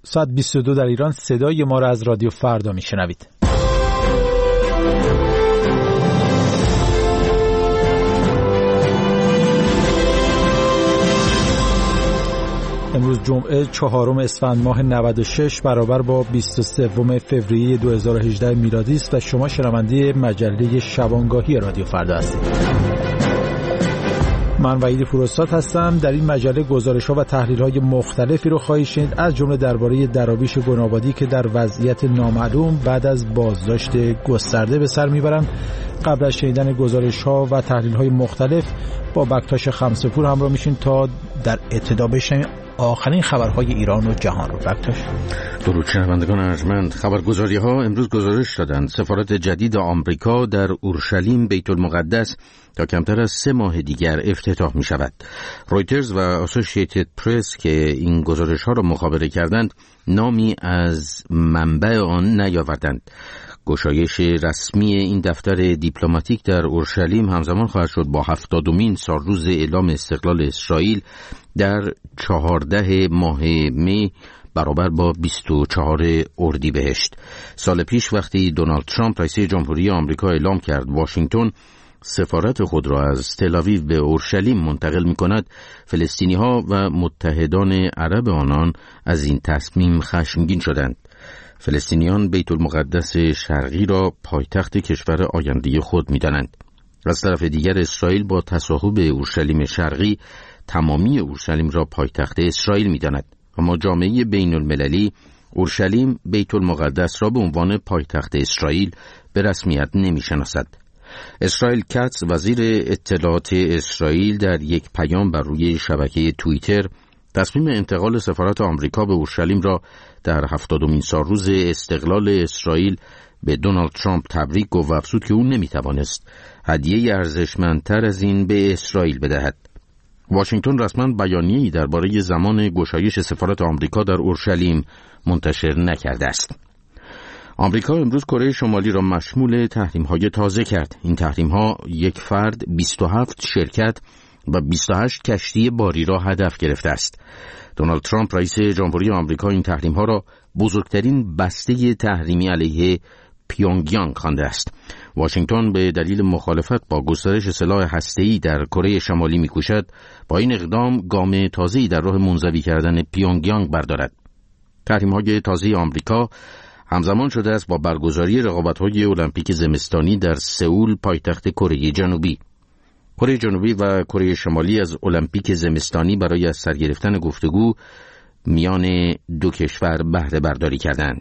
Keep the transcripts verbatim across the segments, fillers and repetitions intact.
ساعت بیست و دو در ایران صدای ما را از رادیو فردا میشنوید. امروز جمعه چهارم اسفند ماه نود و شش برابر با بیست و سوم فوریه دو هزار و هجده میلادی است و شما شنونده مجله شبانگاهی رادیو فردا هستید. من وحید فرستاد هستم. در این مجله گزارش‌ها و تحلیل‌های مختلفی رو خواهید شنید، از جمله درباره دراویش گنابادی که در وضعیت نامعلوم بعد از بازداشت گسترده به سر میبرند. قبل از شنیدن گزارش‌ها و تحلیل‌های مختلف با بکتاش خمسه‌پور همراه میشین تا در ابتدا بشنویم آخرین خبرهای ایران و جهان رو. بکتاش. درود شنوندگان ارجمند. خبرگزاری‌ها امروز گزارش دادند سفارت جدید آمریکا در اورشلیم بیت المقدس تا کمتر از سه ماه دیگر افتتاح می شود. رویترز و اسوسییتد پرس که این گزارش‌ها را مخابره کردند نامی از منبع آن نیاوردند. گشایش رسمی این دفتر دیپلماتیک در اورشلیم همزمان خواهد شد با هفتادمین سالروز اعلام استقلال اسرائیل در چهارده ماه می برابر با بیست و چهار اردیبهشت. سال پیش وقتی دونالد ترامپ رئیس جمهوری آمریکا اعلام کرد واشنگتن سفارت خود را از تل‌آویو به اورشلیم منتقل می کند، فلسطینی‌ها و متحدان عرب آنان از این تصمیم خشمگین شدند. فلسطینیان بیت المقدس شرقی را پایتخت کشور آینده خود می دانند. از طرف دیگر اسرائیل با تصاحب اورشلیم شرقی تمامی اورشلیم را پایتخت اسرائیل می داند. اما جامعه بین المللی اورشلیم بیت المقدس را به عنوان پایتخت اسرائیل به رسمیت نمی شناسد. اسرائیل کاتس وزیر اطلاعات اسرائیل در یک پیام بر روی شبکه توییتر تصمیم انتقال سفارت آمریکا به اورشلیم را در هفتادمین سالروز استقلال اسرائیل به دونالد ترامپ تبریک گفت و افزود که او نمیتوانست هدیه ارزشمندتر از این به اسرائیل بدهد. واشنگتن رسما بیانیه‌ای درباره زمان گشایش سفارت آمریکا در اورشلیم منتشر نکرده است. آمریکا امروز کره شمالی را مشمول تحریم‌های تازه کرد. این تحریم‌ها یک فرد، بیست و هفت شرکت و بیست و هشت کشتی باری را هدف گرفته است. دونالد ترامپ رئیس جمهوری آمریکا این تحریم‌ها را بزرگترین بسته تحریمی علیه پیونگیانگ خوانده است. واشنگتن به دلیل مخالفت با گسترش سلاح هسته‌ای در کره شمالی می‌کوشد با این اقدام گام تازه‌ای در راه منزوی کردن پیونگیانگ بردارد. تحریم‌های تازه آمریکا همزمان شده است با برگزاری رقابت‌های المپیک زمستانی در سئول پایتخت کره جنوبی. کره جنوبی و کره شمالی از المپیک زمستانی برای از سر گرفتن گفتگو میان دو کشور بهره برداری کردند.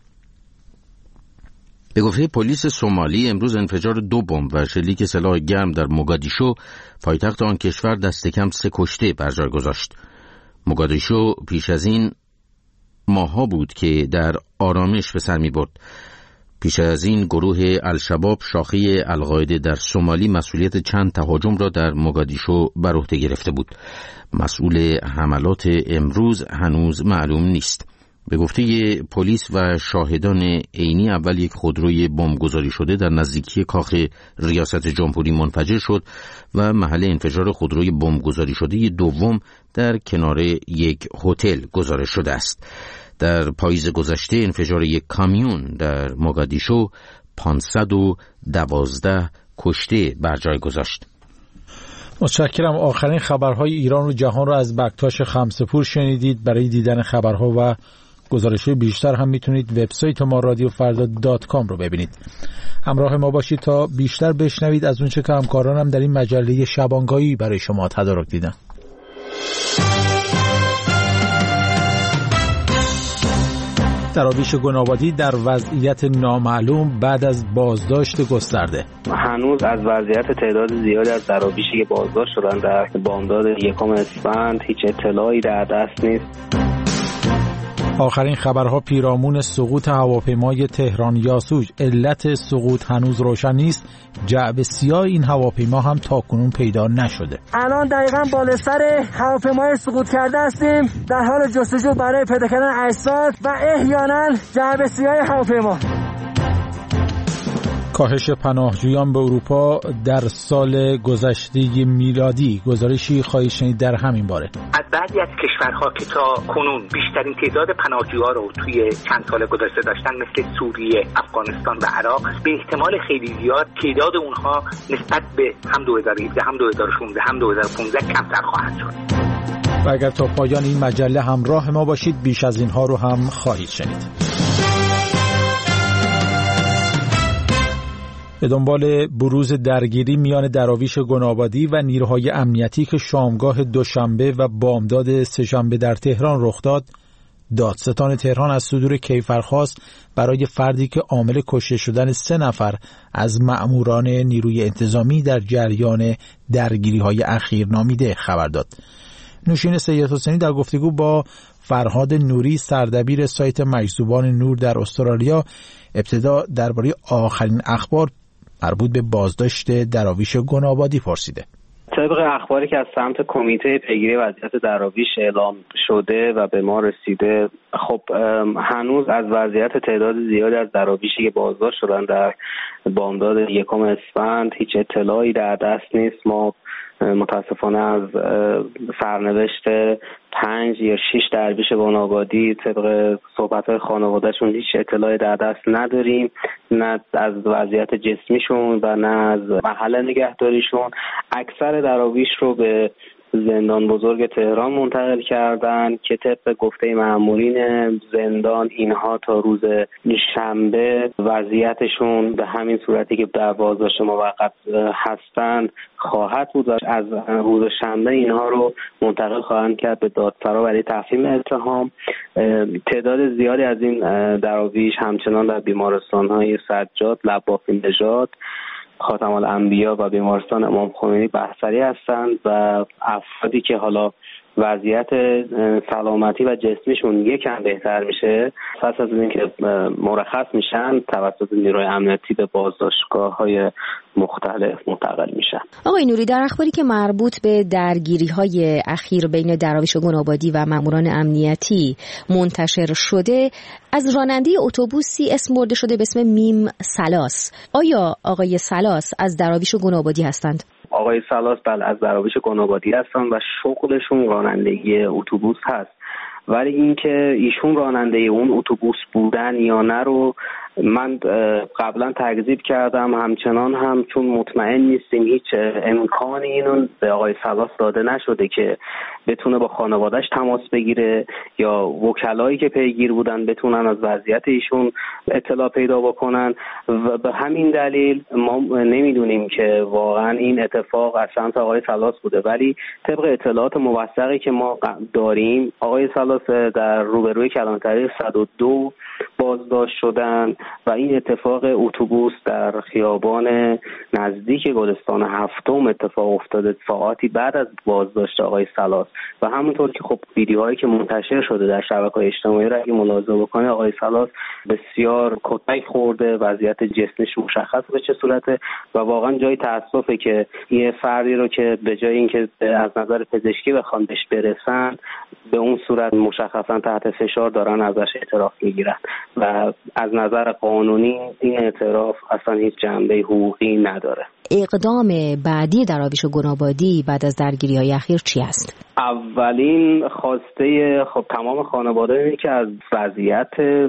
به گفته پلیس سومالی امروز انفجار دو بمب و شلیک سلاح گرم در موگادیشو پایتخت آن کشور دست کم سه کشته بر جای گذاشت. موگادیشو پیش از این ماها بود که در آرامش به سر می برد. پیش از این گروه الشباب شاخه القاعده در سومالی مسئولیت چند تهاجم را در موگادیشو بر عهده گرفته بود. مسئول حملات امروز هنوز معلوم نیست. به گفته پلیس و شاهدان عینی اول یک خودروی بمبگذاری شده در نزدیکی کاخ ریاست جمهوری منفجر شد و محل انفجار خودروی بمبگذاری شده دوم در کنار یک هتل گزارش شده است. در پاییز گذشته انفجار یک کامیون در موگادیشو پانصد و دوازده کشته بر جای گذاشت. متشکرم. آخرین خبرهای ایران و جهان را از بکتاش خمسه‌پور شنیدید. برای دیدن خبرها و گزارش‌های بیشتر هم میتونید وبسایت ما رادیو فردا دات کام رو ببینید. همراه ما باشید تا بیشتر بشنوید از اونچه که همکارانم در این مجله شبانگاهی برای شما تدارک دیدن. دراویش گنابادی در وضعیت نامعلوم بعد از بازداشت گسترده. هنوز از وضعیت تعداد زیادی از دراویشی که بازداشت شدن در بامداد یکم اسفند هیچ اطلاعی در دست نیست. آخرین خبرها پیرامون سقوط هواپیمای تهران یاسوج. علت سقوط هنوز روشن نیست. جعبه سیاه این هواپیما هم تاکنون پیدا نشده. الان دقیقاً بالا سر هواپیمای سقوط کرده هستیم در حال جستجو برای پیدا کردن اجساد و احیانا جعبه سیاه هواپیما. کاهش پناهجویان به اروپا در سال گذشته میلادی، گزارشی خواهید شنید در همین باره. از بعضی از کشورها که تا کنون بیشترین تعداد پناهجوها رو توی چند سال گذشته داشتن، مثل سوریه، افغانستان و عراق، به احتمال خیلی زیاد تعداد اونها نسبت به هم دو هزار و هفده، هم دو هزار و شانزده، هم دو هزار و پانزده کمتر خواهد شد. و اگر تا پایان این مجله همراه ما باشید، بیش از اینها رو هم خواهید شنید. به دنبال بروز درگیری میان دراویش گنابادی و نیروهای امنیتی که شامگاه دوشنبه و بامداد سه‌شنبه در تهران رخ داد، دادستان تهران از صدور کیفرخواست برای فردی که عامل کشته شدن سه نفر از مأموران نیروی انتظامی در جریان درگیری‌های اخیر نامیده خبر داد. نوشین سید حسینی در گفتگو با فرهاد نوری، سردبیر سایت مجذوبان نور در استرالیا، ابتدا درباره آخرین اخبار مربوط به بازداشت دراویش گنابادی پرسیده. طبق اخباری که از سمت کمیته پیگیری وضعیت دراویش اعلام شده و به ما رسیده، خب هنوز از وضعیت تعداد زیادی از دراویشی که بازداشت شدن در بامداد یکم اسفند هیچ اطلاعی در دست نیست. ما متاسفانه از سرنوشت پنج یا شش درویش گنابادی طبق صحبت‌های خانواده‌شون هیچ اطلاعی در دست نداریم، نه از وضعیت جسمیشون و نه از محل نگهداریشون. اکثر دراویش رو به زندان بزرگ تهران منتقل کردن که طبق گفته مأمورین زندان اینها تا روز شنبه وضعیتشون به همین صورتی که در بازداشت موقت هستند خواهد بود و از روز شنبه اینها رو منتقل خواهند کرد به دادسرا برای تفهیم اتهام. تعداد زیادی از این دراویش همچنان در بیمارستان‌های سجاد، لبافی نژاد، خاتم الانبیا و بیمارستان امام خمینی بستری هستند و افرادی که حالا وضعیت سلامتی و جسمیشون یکم بهتر میشه پس از اینکه مرخص میشن توسط نیروی امنیتی به بازداشتگاه‌های مختلف منتقل میشن. آقای نوری، در اخباری که مربوط به درگیری‌های اخیر بین دراویش گنابادی و ماموران امنیتی منتشر شده، از راننده اتوبوسی اسم برده شده به اسم میم سلاس. آیا آقای سلاس از دراویش گنابادی هستند؟ آقای سلاس بله از دراویش گنابادی هستن و شغلشون رانندگی اتوبوس هست، ولی اینکه ایشون راننده اون اتوبوس بودن یا نه رو من قبلا تکذیب کردم، همچنان هم چون مطمئن نیستیم هیچ امکانی اینو به آقای سلاس داده نشده که بتونه با خانواده‌اش تماس بگیره یا وکلایی که پیگیر بودن بتونن از وضعیت ایشون اطلاع پیدا بکنن و به همین دلیل ما نمیدونیم که واقعا این اتفاق از سمت آقای سلاس بوده، ولی طبق اطلاعات موثقی که ما داریم آقای سلاس در روبروی کلانتری صد و دو بازداشت شدن و این اتفاق اتوبوس در خیابان نزدیک گلستان هفتم اتفاق افتاده ساعتی بعد از بازداشت آقای سلاس و همونطور که خب ویدیوهایی که منتشر شده در شبکه‌های اجتماعی را اگه ملاحظه بکنه آقای سلاس بسیار کتک خورده، وضعیت جسمش مشخص به چه صورته و واقعا جای تأسفه که یه فردی رو که به جای اینکه از نظر پزشکی بخوان بهش برسن به اون صورت مشخصا تحت فشار دارن ازش اعتراف میگیرن و از نظر قانونی این اعتراف اصلا هیچ جنبه حقوقی نداره. اقدام بعدی دراویش گنابادی بعد از درگیری‌های اخیر چی است؟ اولین خواسته خب تمام خانواده اینه که از وضعیت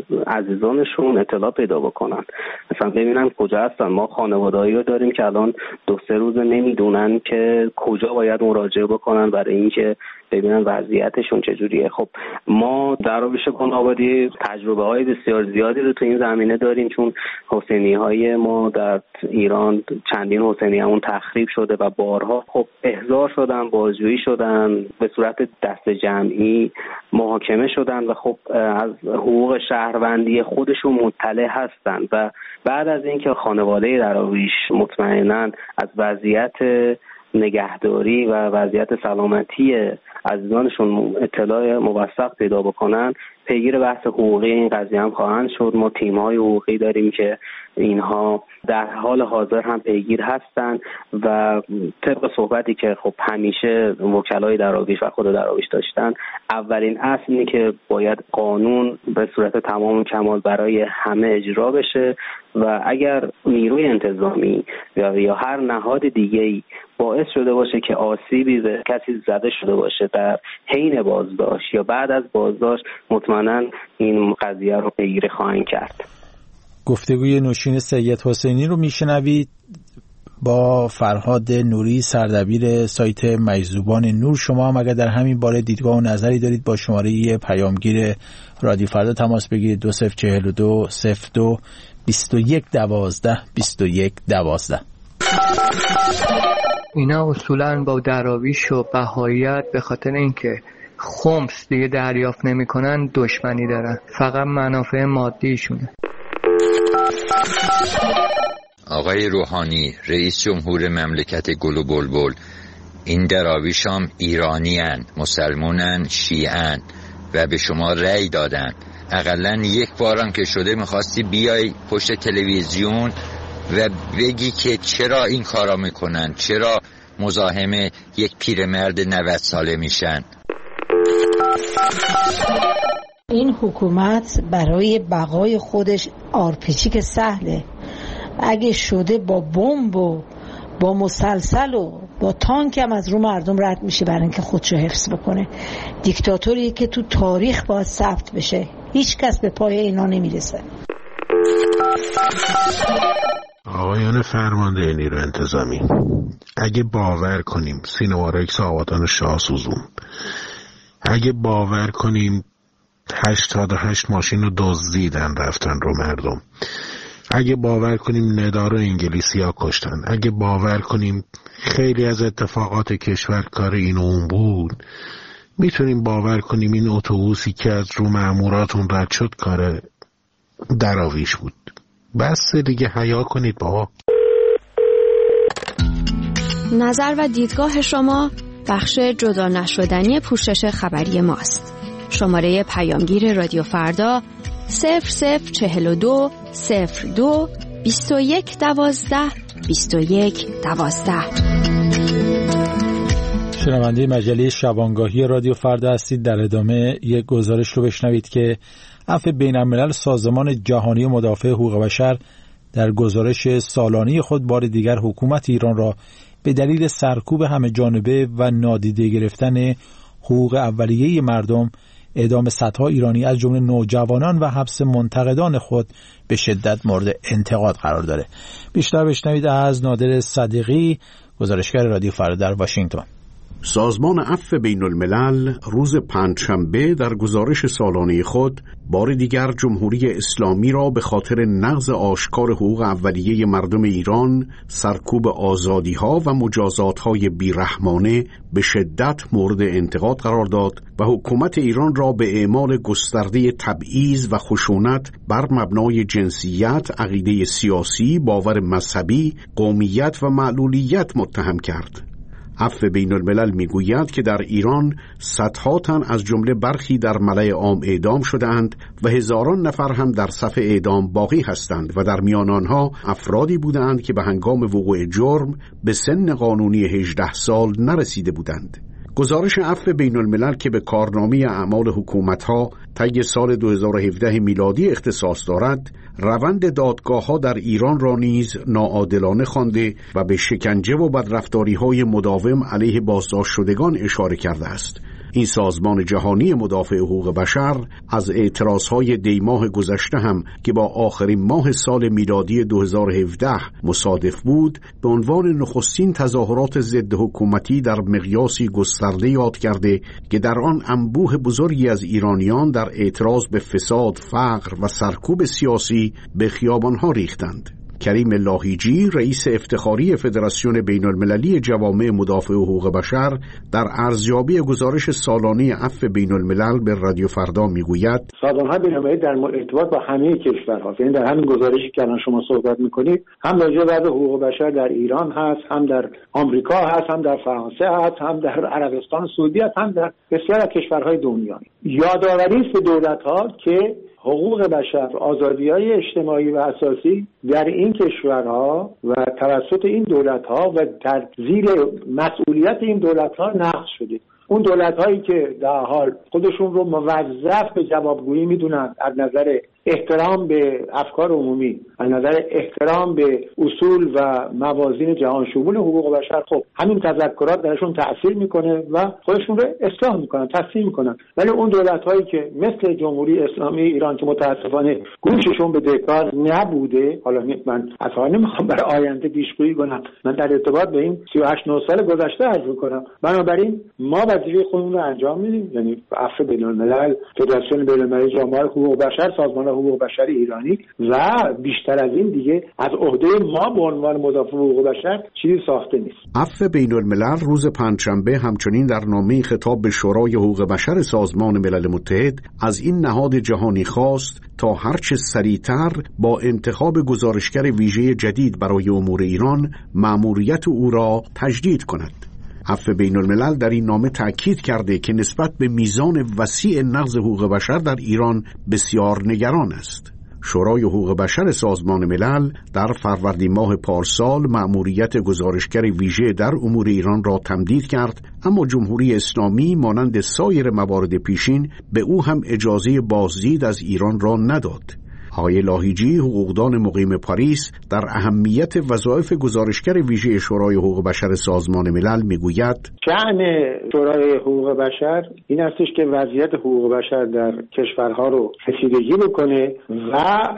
عزیزانشون اطلاع پیدا بکنن، مثلا ببینن کجا هستن. ما خانواده‌ای رو داریم که الان دو سه روز نمیدونن که کجا باید مراجعه بکنن برای اینکه ببینن وضعیتشون چجوریه. خب ما دراویش گنابادی تجربه های بسیار زیادی رو تو این زمینه داریم، چون حسینی های ما در ایران چندین حسینی همون تخریب شده و بارها خب احضار شدن، بازجویی شدن، به صورت دست جمعی محاکمه شدن و خب از حقوق شهروندی خودشون مطلع هستن و بعد از اینکه خانواده دراویش مطمئناً از وضعیت نگهداری و وضعیت سلامتی عزیزانشون اطلاع موثق پیدا بکنن پیگیر بحث حقوقی این قضیه هم خواهند شد. ما تیم‌های حقوقی داریم که اینها در حال حاضر هم پیگیر هستن و طبق صحبتی که خب همیشه وکلای دراویش و خود دراویش داشتن، اولین اصل اینه که باید قانون به صورت تمام کمال برای همه اجرا بشه و اگر نیروی انتظامی یا یا هر نهاد دیگه‌ای باعث شده باشه که آسیبی به کسی زده شده باشه در حین بازداشت یا بعد از بازداشت، مطمئنا این قضیه رو پیگیری خواهند کرد. گفتگوی نوشین سید حسینی رو میشنوید با فرهاد نوری، سردبیر سایت مجذوبان نور. شما هم اگر در همین باره دیدگاه و نظری دارید با شماره پیامگیر رادیو فردا تماس بگیرید. دو صفر چهل و دو صفر دو بیست و یک دوازده بیست و یک دوازده. اینا اصولاً با دراویش و بهاییت به خاطر اینکه خمس دیگه دریافت نمی‌کنن دشمنی دارن، فقط منافع مادیشونه. آقای روحانی رئیس جمهور مملکت گل و بلبل، این دراویش هم ایرانیان، مسلمانن، شیعن و به شما رأی دادن. اقلاً یک بارم که شده میخواستی بیای پشت تلویزیون و بگی که چرا این کارا میکنن، چرا مزاحم یک پیرمرد نود ساله میشن. این حکومت برای بقای خودش آرپیچی که سهله، اگه شده با بمب و با مسلسل و با تانک هم از رو مردم رد میشه برای اینکه خودشو حفظ بکنه. دیکتاتوری که تو تاریخ باید ثبت بشه، هیچ کس به پای اینا نمیرسه. آقایان فرمانده نیرو انتظامی، اگه باور کنیم سینوارکس آبادان شاه سوزون، اگه باور کنیم هشتاد و هشت ماشین رو دزدیدن رفتن رو مردم، اگه باور کنیم ندا رو انگلیسی ها کشتن، اگه باور کنیم خیلی از اتفاقات کشور کار این اون بود، میتونیم باور کنیم این اتوبوسی که از رو ماموراتون رد شد کار دراویش بود. بس دیگه حیا کنید بابا. نظر و دیدگاه شما بخش جدا نشدنی پوشش خبری ماست. شماره پیامگیر رادیو فردا صفر صفر چهل و دو صفر دو بیست و یک دوازده بیست و یک دوازده. شنونده مجله شبانگاهی رادیو فردا هستید. در ادامه یک گزارش رو بشنوید که عفو بین‌الملل سازمان جهانی مدافع حقوق بشر در گزارش سالانه خود بار دیگر حکومت ایران را به دلیل سرکوب همه جانبه و نادیده گرفتن حقوق اولیه مردم، اعدام صدها ایرانی از جمله نوجوانان و حبس منتقدان خود به شدت مورد انتقاد قرار داره. بیشتر بشنوید از نادر صدیقی، گزارشگر رادیو فردا در واشنگتن. سازمان عفو بین الملل روز پنجشنبه در گزارش سالانه خود بار دیگر جمهوری اسلامی را به خاطر نقض آشکار حقوق اولیه مردم ایران، سرکوب آزادی‌ها و مجازات‌های بیرحمانه به شدت مورد انتقاد قرار داد و حکومت ایران را به اعمال گسترده تبعیض و خشونت بر مبنای جنسیت، عقیده سیاسی، باور مذهبی، قومیت و معلولیت متهم کرد. عفو بین الملل میگوید که در ایران صدها تن از جمله برخی در ملأ عام اعدام شدند و هزاران نفر هم در صف اعدام باقی هستند و در میان آنها افرادی بودند که به هنگام وقوع جرم به سن قانونی هجده سال نرسیده بودند. گزارش عفو بین الملل که به کارنامه اعمال حکومت‌ها طی سال دو هزار و هفده میلادی اختصاص دارد، روند دادگاه‌ها در ایران را نیز ناعادلانه خوانده و به شکنجه و بدرفتاری‌های مداوم علیه بازداشت شدگان اشاره کرده است. این سازمان جهانی مدافع حقوق بشر از اعتراضهای دیماه گذشته هم که با آخرین ماه سال میلادی دو هزار و هفده مصادف بود، به عنوان نخستین تظاهرات ضد حکومتی در مقیاسی گسترده یاد کرده که در آن انبوه بزرگی از ایرانیان در اعتراض به فساد، فقر و سرکوب سیاسی به خیابانها ریختند. کریم لاهیجی، رئیس افتخاری فدراسیون بین المللی جوامع مدافع حقوق بشر، در ارزیابی گزارش سالانه عفو بین الملل به رادیو فردا میگوید سازمان‌های بین‌المللی در ارتباط با همه کشورها، یعنی در همین گزارشی که الان شما صحبت می‌کنید، هم راجع به وضع حقوق بشر در ایران هست، هم در آمریکا هست، هم در فرانسه هست، هم در عربستان سعودی هست، هم در بسیار از کشورهای دنیا. یادآوری است به دولت‌ها که حقوق بشر، آزادی‌های اجتماعی و اساسی در این کشورها و توسط این دولت‌ها و در زیر مسئولیت این دولت‌ها نقض شده. اون دولت‌هایی که در حال خودشون رو موظف به جوابگویی می‌دونن از نظر احترام به افکار عمومی، از نظر احترام به اصول و موازین جهان شمول حقوق بشر، خب همین تذکرات درشون تأثیر میکنه و خودشون رو اصلاح میکنن، تصحیح میکنن. ولی اون دولت‌هایی که مثل جمهوری اسلامی ایران که متاسفانه گوششون به دکار نبوده، حالا من اصلا نمیخوام برای آینده پیشگویی کنم، من در ارتباط به این سی و هشت نه سال گذشته عرض میکنم، بنابراین ما وظیفه خودمون رو انجام میدیم، یعنی عفو بین‌الملل، فدراسیون بین‌المللی جامعه حقوق بشر، سازمان حقوق بشر ایرانی و بیشتر از این دیگه از عهده ما به عنوان مدافع حقوق بشر چیزی ساخته نیست. عفو بین‌الملل روز پنجشنبه همچنین در نامه خطاب به شورای حقوق بشر سازمان ملل متحد از این نهاد جهانی خواست تا هرچه سریعتر با انتخاب گزارشگر ویژه جدید برای امور ایران مأموریت او را تجدید کند. عفو بین‌الملل در این نامه تأکید کرده که نسبت به میزان وسیع نقض حقوق بشر در ایران بسیار نگران است. شورای حقوق بشر سازمان ملل در فروردین ماه پارسال مأموریت گزارشگر ویژه در امور ایران را تمدید کرد، اما جمهوری اسلامی مانند سایر موارد پیشین به او هم اجازه بازدید از ایران را نداد. آقای لاهیجی، حقوقدان مقیم پاریس، در اهمیت وظایف گزارشگر ویژه شورای حقوق بشر سازمان ملل میگوید شأن شورای حقوق بشر این استش که وضعیت حقوق بشر در کشورها رو رسیدگی بکنه و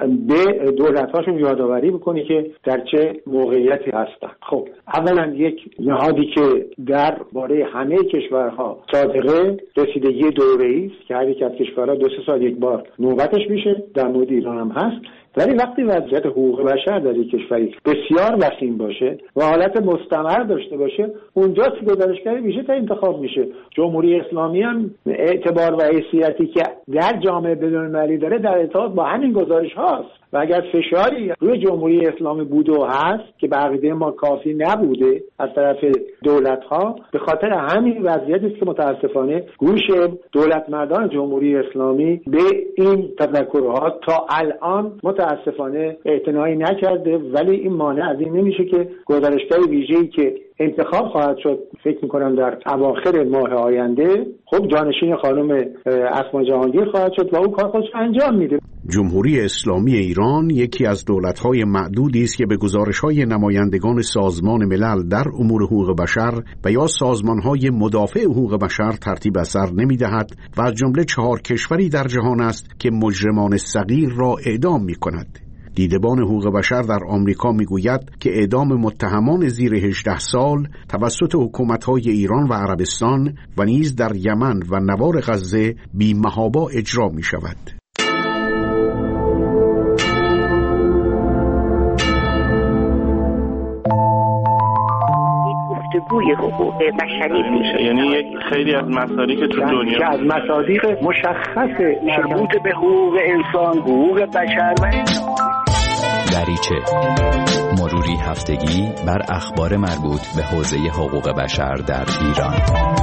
به دولت‌هاشون یادآوری بکنه که در چه موقعیتی هستن. خب اولا یک نهادی که در باره همه کشورها صادقه، رسیدگی دوره‌ای است که هر یک از کشورها دو سه سال یک بار نوبتش میشه، در مورد ایران هم هست. ولی وقتی وضعیت حقوق بشر در یک کشوری بسیار وسیع باشه و حالت مستمر داشته باشه، اونجاست که گزارشگر ویژه تا انتخاب میشه. جمهوری اسلامی هم اعتبار و حیثیتی که در جامعه بین‌المللی داره در ارتباط با همین گزارش هاست و اگر فشاری روی جمهوری اسلامی بوده و هست که به عقیده ما کافی نبوده از طرف دولت‌ها، به خاطر همین وضعیتی است که متاسفانه گوش دولتمردان جمهوری اسلامی به این تذکرات تا الان متاسفانه اعتنایی نکرده. ولی این مانع از این نمیشه که گزارشگر ویژه‌ای که انتخاب خواهد شد، فکر می‌کنم در اواخر ماه آینده، خب جانشین خانم اسما جهانگیر خواهد شد و او کار خودش انجام میده. جمهوری اسلامی ایران یکی از دولت‌های معدودی است که به گزارش‌های نمایندگان سازمان ملل در امور حقوق بشر و یا سازمان‌های مدافع حقوق بشر ترتیب اثر نمی‌دهد و از جمله چهار کشوری در جهان است که مجرمان صغیر را اعدام می‌کند. دیدبان حقوق بشر در آمریکا میگوید که اعدام متهمان زیر هجده سال توسط حکومت‌های ایران و عربستان و نیز در یمن و نوار غزه بی‌محابا اجرا می‌شود. گفتگوی حقوق بشری میشه، یعنی یک خیلی از مصادیق تو دنیا که از مصادیق مشخص مربوط به حقوق انسان، حقوق بشر و دریچه مروری هفتگی بر اخبار مربوط به حوزه حقوق بشر در ایران.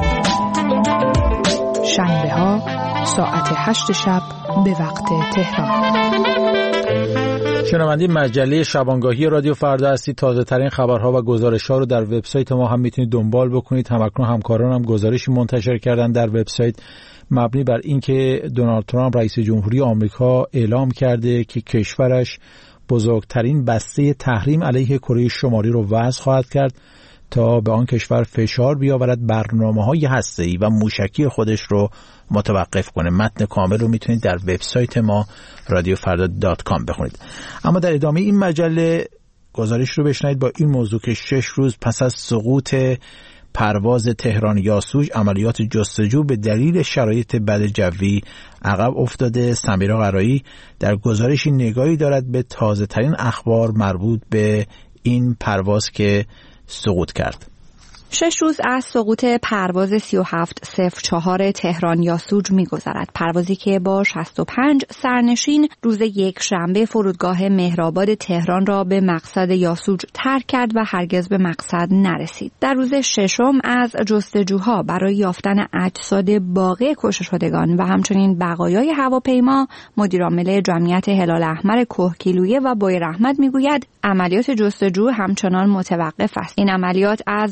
شنبه ها ساعت هشت شب به وقت تهران. شنونده مجله شبانگاهی رادیو فردا هستید. تازه ترین خبرها و گزارش ها رو در وبسایت ما هم میتونید دنبال بکنید. همکنون همکاران هم گزارشی منتشر کردن در وبسایت مبنی بر اینکه دونالد ترامپ رئیس جمهوری آمریکا اعلام کرده که کشورش بزرگترین بسته تحریم علیه کره شمالی رو وضع خواهد کرد تا به آن کشور فشار بیاورد برنامه‌های هسته‌ای و موشکی خودش رو متوقف کنه. متن کامل رو میتونید در وبسایت ما رادیو فردا دات کام بخونید. اما در ادامه این مجله گزارش رو بشنوید با این موضوع که شش روز پس از سقوط پرواز تهران یاسوج عملیات جستجو به دلیل شرایط بد جوی عقب افتاده. سمیرا قرایی در گزارشی نگاهی دارد به تازه ترین اخبار مربوط به این پرواز که سقوط کرد. شش روز از سقوط پرواز سی و هفت صفر چهار تهران یاسوج می‌گذرد. پروازی که با شصت و پنج سرنشین روز یک شنبه فرودگاه مهرآباد تهران را به مقصد یاسوج ترک کرد و هرگز به مقصد نرسید. در روز ششم از جستجوها برای یافتن اجساد باقی کشته شدگان و همچنین بقایای هواپیما، مدیرعامل جمعیت هلال احمر کهگیلویه و بایر احمد میگوید عملیات جستجو همچنان متوقف است. این عملیات از روز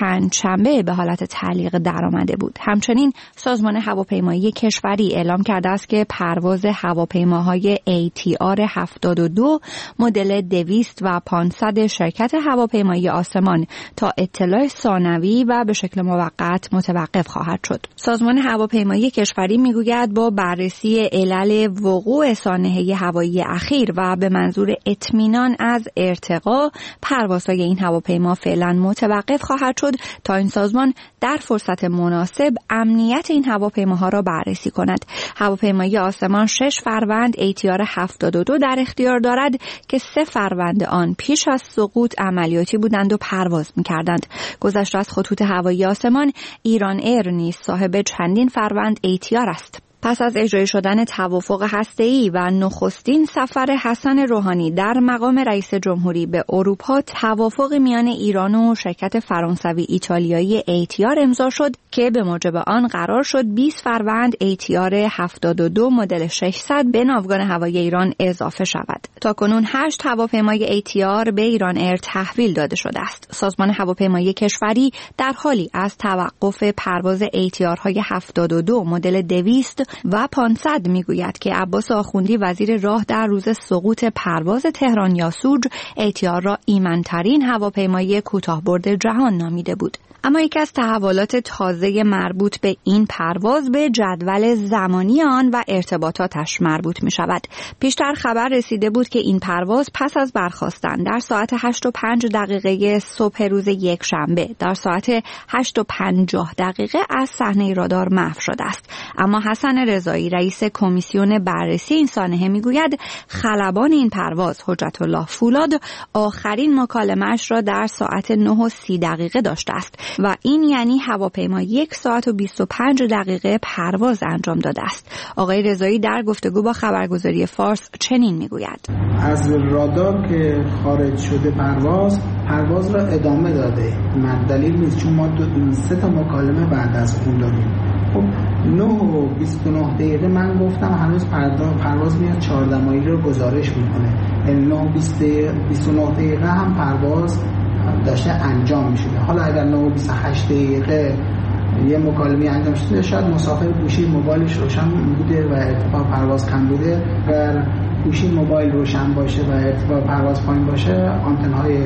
پنجشنبه به حالت تعلیق درآمده بود. همچنین سازمان هواپیمایی کشوری اعلام کرده است که پرواز هواپیماهای ای تی آر هفتاد و دو مدل دویست و پانصد شرکت هواپیمایی آسمان تا اطلاع ثانوی و به شکل موقت متوقف خواهد شد. سازمان هواپیمایی کشوری میگوید با بررسی علل وقوع سانحه هوایی اخیر و به منظور اطمینان از ارتقا پروازهای این هواپیما فعلا متوقف خواهد شد تا این سازمان در فرصت مناسب امنیت این هواپیماها را بررسی کند. هواپیمایی آسمان شش فروند ای تی آر هفتاد و دو در اختیار دارد که سه فروند آن پیش از سقوط عملیاتی بودند و پرواز می‌کردند. گذشته از خطوط هوایی آسمان، ایران ایر نیز صاحب چندین فروند ای تی آر است. پس از اجرای شدن توافق هسته‌ای و نخستین سفر حسن روحانی در مقام رئیس جمهوری به اروپا، توافق میان ایران و شرکت فرانسوی ایتالیایی ای تی آر امضا شد که به موجب آن قرار شد بیست فروند ای تی آر هفتاد و دو مدل ششصد به ناوگان هوایی ایران اضافه شود. تاکنون هشت هواپیمای ای تی آر به ایران ایر تحویل داده شده است. سازمان هواپیمایی کشوری در حالی از توقف پرواز ای تی آر های هفتاد و دو مدل دویست و پانصد میگوید که عباس آخوندی وزیر راه در روز سقوط پرواز تهران یاسوج ای تی آر را ایمن‌ترین هواپیمایی کوتاه‌برد جهان نامیده بود. اما یکی از تحولات تازه مربوط به این پرواز به جدول زمانی آن و ارتباطاتش مربوط می شود. پیشتر خبر رسیده بود که این پرواز پس از برخاستن در ساعت هشت و پنج دقیقه صبح روز یک شنبه در ساعت هشت و پنجاه دقیقه از صحنه رادار محو شده است. اما حسن رضایی رئیس کمیسیون بررسی این سانحه می گوید خلبان این پرواز حجت الله فولاد آخرین مکالمه‌اش را در ساعت نه و سی دقیقه داشته است و این یعنی هواپیما یک ساعت و بیست و پنج دقیقه پرواز انجام داده است. آقای رضایی در گفتگو با خبرگزاری فارس چنین میگوید: از رادار که خارج شده پرواز پرواز را ادامه داده. دلیل نیست، چون ما دو سه تا مکالمه بعد از اون داریم. خب نه و بیست و نه دقیقه من گفتم هنوز پرواز میاد چهارده مایل رو گزارش میکنه. یعنی نه و بیست و نه دقیقه هم پرواز داشته انجام میشده. حالا اگر نه و بیست و هشت دقیقه یه مکالمه انجام شده، شاید مسافر گوشی موبایلش روشن بوده و ارتفاع پرواز کم بوده. اگر گوشی موبایل روشن باشه و ارتفاع پرواز پایین باشه، آنتن‌های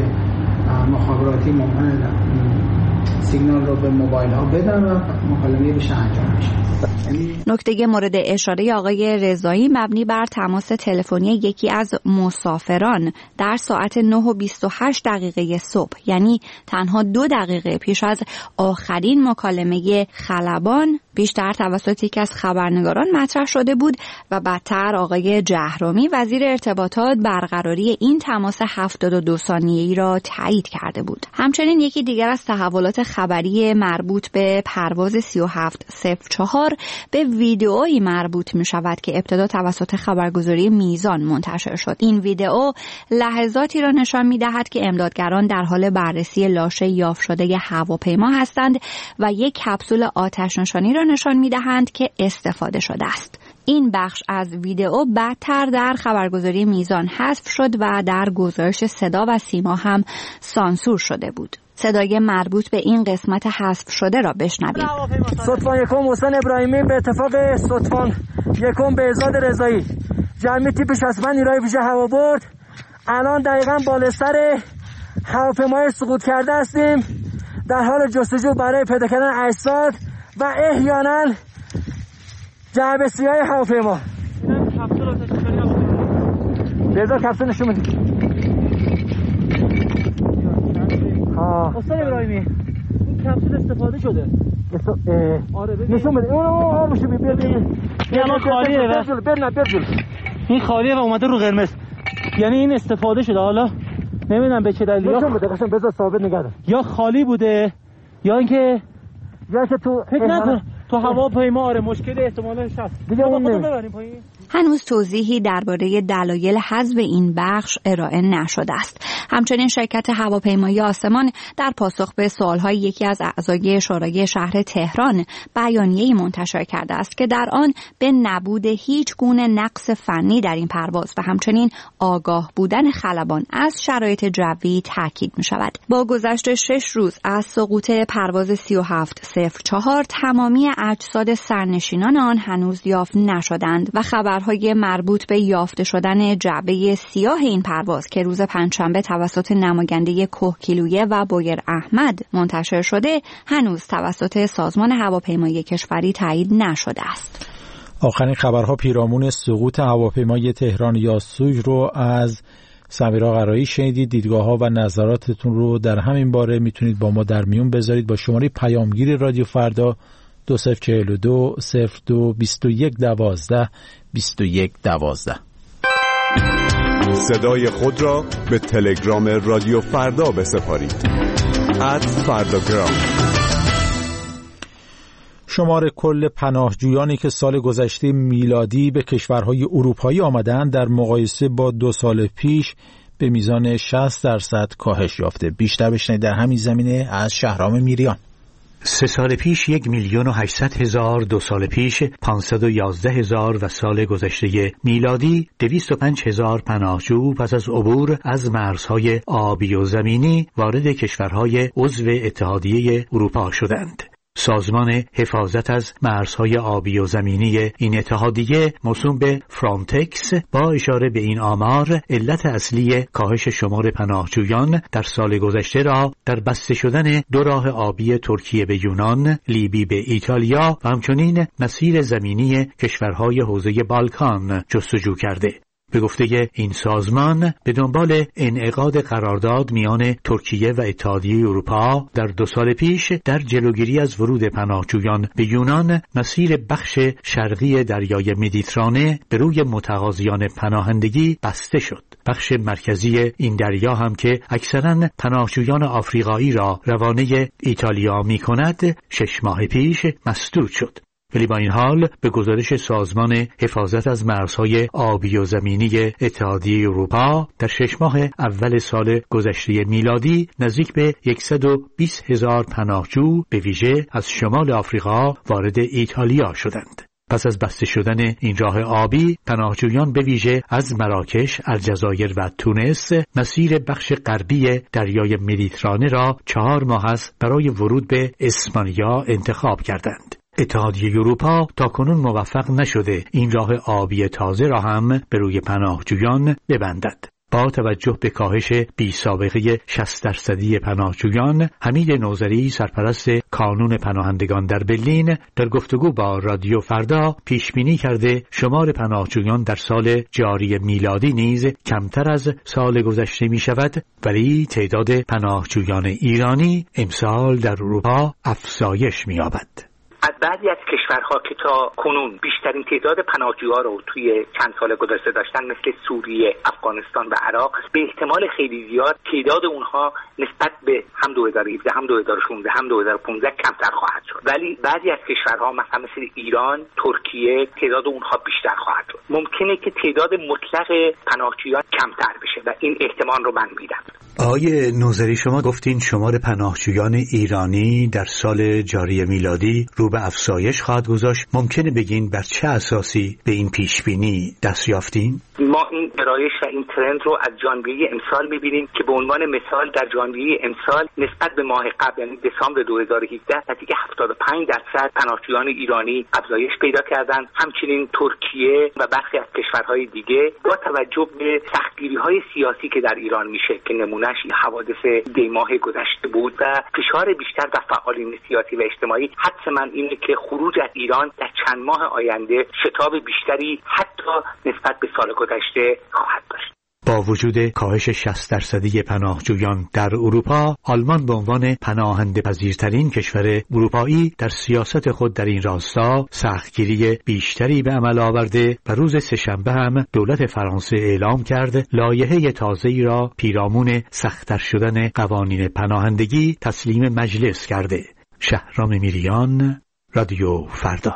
مخابراتی ممکنه سیگنال رو به موبایل ها بدن و مکالمه بشه انجام بشه. نکته مورد اشاره آقای رضایی مبنی بر تماس تلفنی یکی از مسافران در ساعت نه و بیست و هشت دقیقه صبح، یعنی تنها دو دقیقه پیش از آخرین مکالمه خلبان، بیشتر توسط یکی از خبرنگاران مطرح شده بود و بعدتر آقای جهرومی وزیر ارتباطات برقراری این تماس هفتاد و دو ثانیه‌ای را تایید کرده بود. همچنین یکی دیگر از تحولات خبری مربوط به پرواز سی و هفت صفر چهار به ویدئویی مربوط می شود که ابتدا توسط خبرگزاری میزان منتشر شد. این ویدئو لحظاتی را نشان می دهد که امدادگران در حال بررسی لاشه یافت شده هواپیما هستند و یک کپسول آتش نشانی را نشان می دهند که استفاده شده است. این بخش از ویدئو بعدتر در خبرگزاری میزان حذف شد و در گزارش صدا و سیما هم سانسور شده بود. صدای مربوط به این قسمت حذف شده را بشنوید. صدفان یکم حسین ابراهیمی به اتفاق صدفان یکم بهزاد رضایی جمعی تیپ شصت و پنج نیروی ویژه هوا برد. الان دقیقاً بالای سر هواپیمای سقوط کرده هستیم در حال جستجو برای پیدا کردن اجساد و احیانا جعبه سیاه هواپیما. بهزاد کپسول نشون میدید. حسین ابراهیمی این کپسول استفاده شده. آره ببین نشون بده. اون آب میشه بیا بیا. الان خالیه و برن برن. این خالیه و اومده رو قرمز. یعنی این استفاده شده. حالا نمیدونم به چه دلیلی. نشون بده قشنگ بذار ثابت نگه دار. یا خالی بوده یا اینکه یا که تو فکر نکن تو هواپیما آره مشکل احتمالش هست دیگه. اون ببریم پایین. هنوز توضیحی درباره دلایل حذف این بخش ارائه نشده است. همچنین شرکت هواپیمایی آسمان در پاسخ به سوال‌های یکی از اعضای شورای شهر تهران بیانیه‌ای منتشر کرده است که در آن به نبود هیچ گونه نقص فنی در این پرواز و همچنین آگاه بودن خلبان از شرایط جوی تاکید می‌شود. با گذشت شش روز از سقوط پرواز سی و هفت صفر چهار تمامی اجساد سرنشینان آن هنوز یافت نشدند و خبرهای مربوط به یافته شدن جعبه سیاه این پرواز که روز پنجشنبه توسط نماینده کوهگیلویه و بویر احمد منتشر شده هنوز توسط سازمان هواپیمایی کشوری تایید نشده است. آخرین خبرها پیرامون سقوط هواپیمای تهران یاسوج رو از سمیرا قرایی شنیدید. دیدگاه‌ها و نظراتتون رو در همین باره میتونید با ما در میون بذارید با شماره پیامگیر رادیو فردا دو صفر چهل و دو صفر دو بیست و یک دوازده بیست و یک دوازده. صدای خود را به تلگرام رادیو فردا بسپارید. ات فرداگرام. شمار کل پناهجویانی که سال گذشته میلادی به کشورهای اروپایی آمدند در مقایسه با دو سال پیش به میزان شصت درصد کاهش یافته. بیشتر بشنوید در همین زمینه از شهرام میریان. سه سال پیش یک میلیون و هشتصد هزار، دو سال پیش پانصد و یازده هزار و سال گذشته میلادی دویست و پنج هزار پناهجو پس از عبور از مرزهای آبی و زمینی وارد کشورهای عضو اتحادیه اروپا شدند. سازمان حفاظت از مرزهای آبی و زمینی این اتحادیه موسوم به فرانتکس با اشاره به این آمار علت اصلی کاهش شمار پناهجویان در سال گذشته را در بسته شدن دو راه آبی ترکیه به یونان، لیبی به ایتالیا و همچنین مسیر زمینی کشورهای حوزه بالکان جستجو کرده. به گفته این سازمان به دنبال انعقاد قرارداد میان ترکیه و اتحادیه اروپا در دو سال پیش در جلوگیری از ورود پناهجویان به یونان مسیر بخش شرقی دریای مدیترانه به روی متقاضیان پناهندگی بسته شد. بخش مرکزی این دریا هم که اکثراً پناهجویان آفریقایی را روانه ایتالیا می کند شش ماه پیش مسدود شد. ولی با این حال به گزارش سازمان حفاظت از مرزهای آبی و زمینی اتحادیه اروپا در شش ماه اول سال گذشته میلادی نزدیک به صد و بیست هزار پناهجو به ویژه از شمال آفریقا وارد ایتالیا شدند. پس از بسته شدن این راه آبی پناهجویان به ویژه از مراکش، الجزایر و تونس مسیر بخش غربی دریای مدیترانه را چهار ماه است برای ورود به اسپانیا انتخاب کردند. اتحادیه اروپا تاکنون موفق نشده این راه آبی تازه را هم به روی پناهجویان ببندد. با توجه به کاهش بی سابقه شصت درصدی پناهجویان، حمید نوذری سرپرست کانون پناهندگان در برلین در گفتگو با رادیو فردا پیش بینی کرده شمار پناهجویان در سال جاری میلادی نیز کمتر از سال گذشته می شود، ولی تعداد پناهجویان ایرانی امسال در اروپا افزایش می یابد. از بعضی از کشورها که تا کنون بیشترین تعداد پناهجوها رو توی چند سال گذشته داشتن مثل سوریه، افغانستان و عراق به احتمال خیلی زیاد تعداد اونها نسبت به هم دو هزار و هفده هم دو هزار و شانزده هم دو هزار و پانزده کمتر خواهد شد. ولی بعضی از کشورها مثلا مثل ایران، ترکیه تعداد اونها بیشتر خواهد شد. ممکنه که تعداد مطلق پناهجویان کمتر بشه و این احتمال رو من میدم. آقای نوذری شما گفتین شمار پناهجویان ایرانی در سال جاری میلادی رو به افزایش خواهد گذاشت. ممکنه بگین بر چه اساسی به این پیش بینی دست یافتین؟ ما این گرایش و این ترند رو از ژانویه امسال می‌بینیم که به عنوان مثال در ژانویه امسال نسبت به ماه قبل یعنی دسامبر دو هزار و هفده نزدیک هفتاد و پنج درصد پناهجویان ایرانی افزایش پیدا کردند. همچنین ترکیه و برخی از کشورهای دیگه با توجه به سختگیری‌های سیاسی که در ایران میشه که نمونهش حوادث دی ماه گذشته بود و فشار بیشتر و فعالین سیاسی و اجتماعی، حدس من اینه که خروج از ایران در چند ماه آینده شتاب بیشتری حتی نسبت به سال گذشته خواهد داشت. با وجود کاهش شصت درصدی پناهجویان در اروپا، آلمان به عنوان پناهنده پذیرترین کشور اروپایی در سیاست خود در این راستا سختگیری بیشتری به عمل آورده و روز سه‌شنبه هم دولت فرانسه اعلام کرد لایحه تازه‌ای را پیرامون سخت‌تر شدن قوانین پناهندگی تسلیم مجلس کرده. شهرام میریان، رادیو فردا.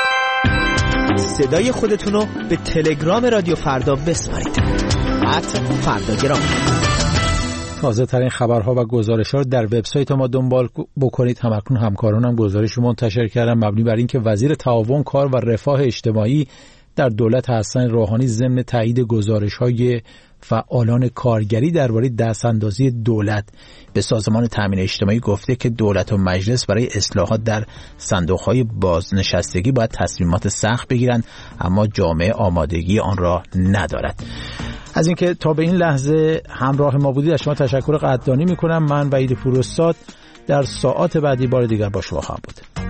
صدای خودتونو به تلگرام رادیو فردا بسپارید. ات فرداگرام. تازه ترین خبرها و گزارش‌ها رو در وبسایت ما دنبال بکنید. همکنون همکارانم گزارش منتشر کردن مبنی بر اینکه وزیر تعاون، کار و رفاه اجتماعی در دولت حسن روحانی ضمن تایید گزارش‌های فعالان کارگری درباره دستاندازی دولت به سازمان تامین اجتماعی گفته که دولت و مجلس برای اصلاحات در صندوق‌های بازنشستگی باید تصمیمات سخت بگیرند، اما جامعه آمادگی آن را ندارد. از اینکه تا به این لحظه همراه ما بودید از شما تشکر قدردانی می‌کنم. من وحید پوراستاد در ساعات بعدی بار دیگر با شما خواهم بود.